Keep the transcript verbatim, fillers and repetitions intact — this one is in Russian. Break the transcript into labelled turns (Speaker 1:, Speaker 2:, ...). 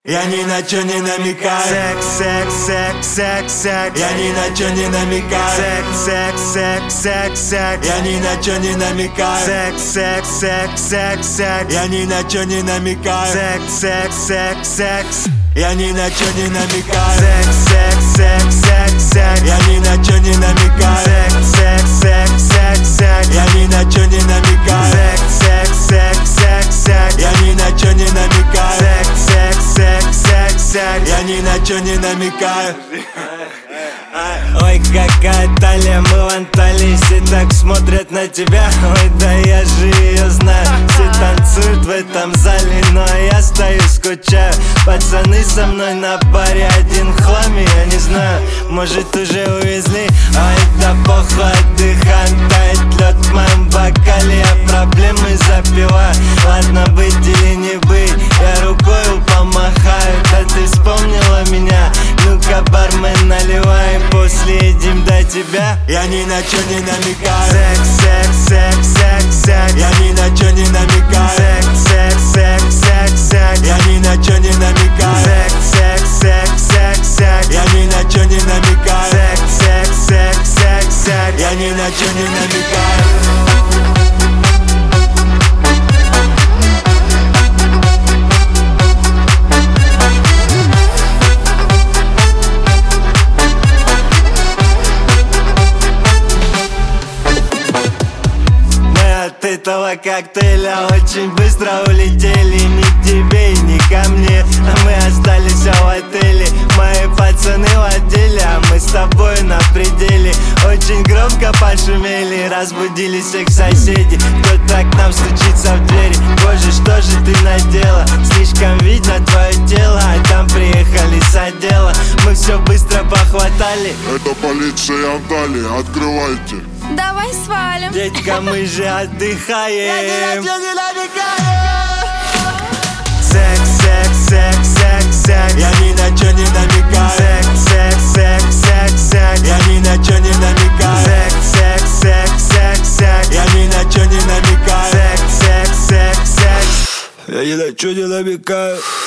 Speaker 1: Я ни на чё не намекаю. Секс, секс, секс, секс, секс. Я ни на чё не намекаю. Секс, секс, секс, секс, секс. Я ни на чё не намекаю. Секс, секс, секс, секс, секс. Я ни на чё не намекаю. Секс, секс, секс, секс. Я ни на чё не намекаю. Секс, секс, секс, секс, секс. Я ни на чё не намекаю. Секс, секс, секс, секс, секс. Я ни на чё не намекаю. Секс, секс, секс, секс, секс. Я ни на чё не намекаю. Секс, секс, секс, секс, секс. Я ни на чё не намекаю.
Speaker 2: Ой, какая талия, мы в Анталии. Все так смотрят на тебя. Ой, да я же ее знаю. Все танцуют в этом зале, но я стою, скучаю. Пацаны со мной на баре, один в хламе, я не знаю. Может уже увезли, ой, да похуй, отдыхаем. Тает лед в моем бокале, я проблемы запиваю. Ладно, быть или не быть, я рукою помахаю. Да ты вспомнила меня, ну-ка, бармен, наливай. После едим до тебя.
Speaker 1: Я ни на чё не намекаю. Секс, секс, секс, секс, секс. Я ни на чё не намекаю. Секс, секс, секс, секс, секс. Я ни на чё не намекаю. Секс, секс, секс, секс, секс. Я ни на чё не намекаю. Секс, секс, секс, секс, секс. Я ни на чё не намекаю.
Speaker 2: От этого коктейля очень быстро улетели. Ни к тебе и ни ко мне, а мы остались в отеле. Мои пацаны в отделе, а мы с тобой на пределе. Очень громко пошумели, разбудили всех соседей. Кто-то к нам стучится в двери. Боже, что же ты надела? Слишком видно твое тело, а там приехали с отдела. Мы все быстро похватали.
Speaker 3: Это полиция Анталии, открывайте.
Speaker 4: Давай свалим.
Speaker 2: Детка, мы же отдыхаем.
Speaker 1: Секс, секс, секс, секс, секс. Я ни на чё не намекаю. Секс, секс, секс, секс, секс. Я ни на чё не намекаю. Секс, секс, секс, секс, секс. Я ни на чё не намекаю. Секс, секс, секс, секс.
Speaker 2: Я ни на чё не намекаю.